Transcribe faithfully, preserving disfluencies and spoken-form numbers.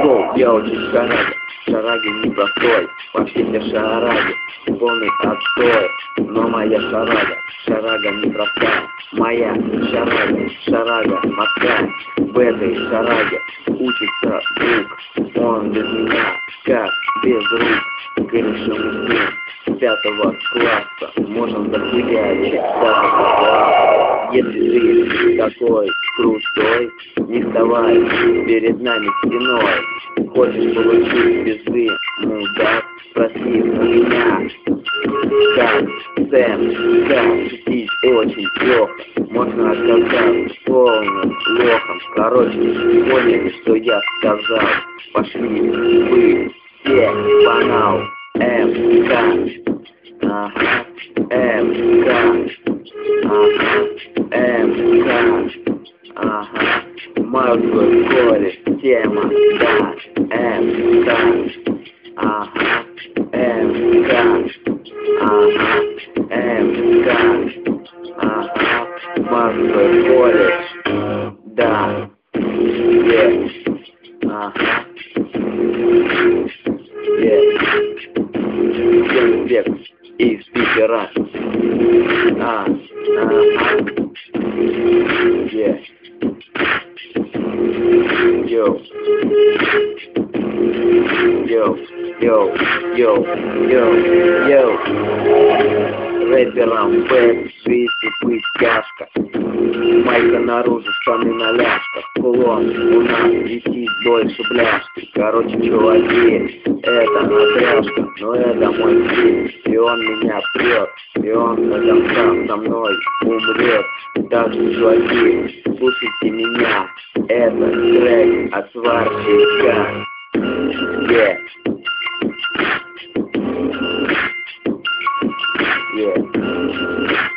Гоу, я очень шарага, шараги непростой, почти все шараги, полный отстой. Но моя шарага, шарага непростая, моя шарага, шарага морская. В этой шараге учится друг, он без меня, как без рук. Корешем с ним с пятого класса, можем захуячить даже по классу. Если ты такой крутой, не вставай перед нами стеной. Хочешь получить безумный удар, спроси у меня. Как Сэм, как шутить очень плохо, можно оказаться полным лохом. Короче, поняли, что я сказал. Пошли вы все банал. МК, ага, МК, ага, МК, ага, мозговой коли, тема, да, МК, ага, МК, ага, МК, ага, мозговой колледж, да, есть, ага, есть. Всем век из Питера. А, ага. Yeah. Йоу. Йоу. Йоу. Йоу. Йоу. Йоу. Рэперам бэк, двести быть тяжко. Майка наружу, штаны на ляжках. Кулон у нас висит больше бляшки. Короче, чуваки, это напряжка, но это мой стиль, и он меня прет, и он до конца со мной умрет. Так что, чуваки, слушайте меня, это трек от сварщика. Yeah. Yeah.